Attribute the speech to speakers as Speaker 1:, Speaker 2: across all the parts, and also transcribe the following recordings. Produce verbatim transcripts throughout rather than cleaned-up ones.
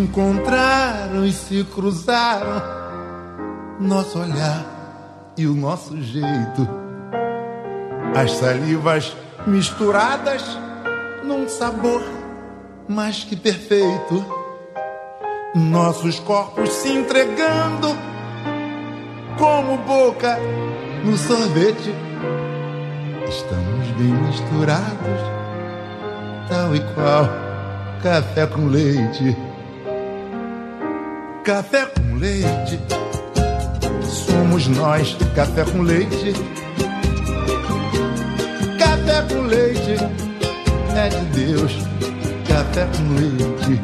Speaker 1: encontraram e se cruzaram, nosso olhar e o nosso jeito, as salivas misturadas num sabor mais que perfeito, nossos corpos se entregando como boca no sorvete. Estamos bem misturados, tal e qual café com leite. Café com leite, somos nós, café com leite. Café com leite, é de Deus, café com leite.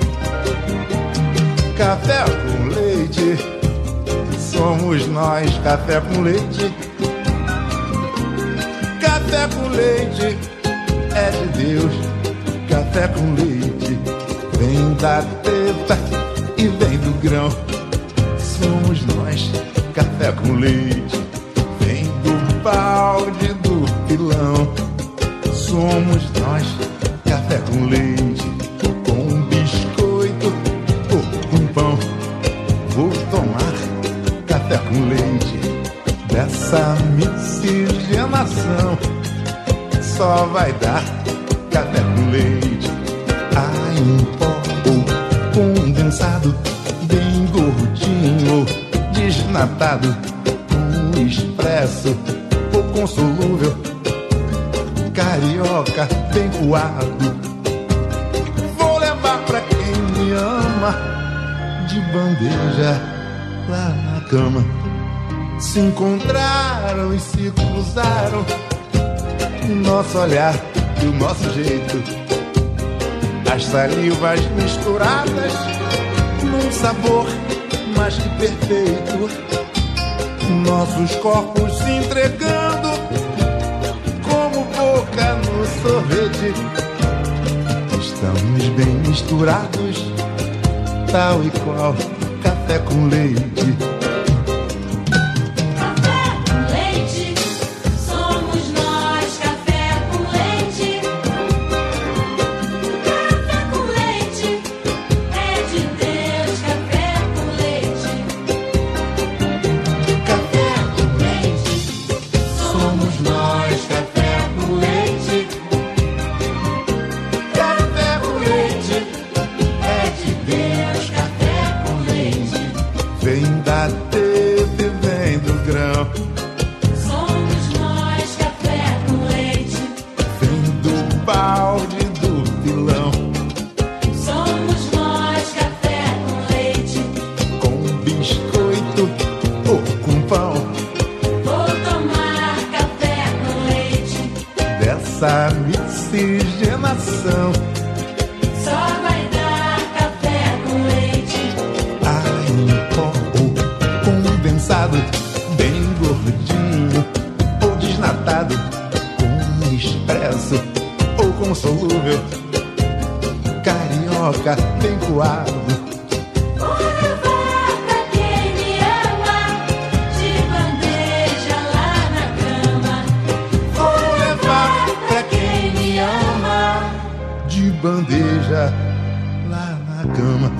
Speaker 1: Café com leite, somos nós, café com leite. Café com leite, é de Deus, café com leite. Vem da teta e vem do grão, somos nós, café com leite. Vem do balde do pilão, somos nós, café com leite. Com biscoito ou com pão, vou tomar café com leite. Dessa miscigenação só vai dar café com leite. Ah, em pó ou condensado, bem gordinho, desnatado, com expresso ou com solúvel, carioca bem coado. Vou levar pra quem me ama, de bandeja lá na cama. Se encontraram e se cruzaram, nosso olhar e o nosso jeito, as salivas misturadas num sabor mais que perfeito, nossos corpos se entregando como boca no sorvete. Estamos bem misturados, tal e qual café com leite. Essa miscigenação
Speaker 2: só vai dar café com leite.
Speaker 1: Ah, em pó ou condensado, bem gordinho ou desnatado, com expresso ou com solúvel, carioca bem coado. Bandeja lá na cama.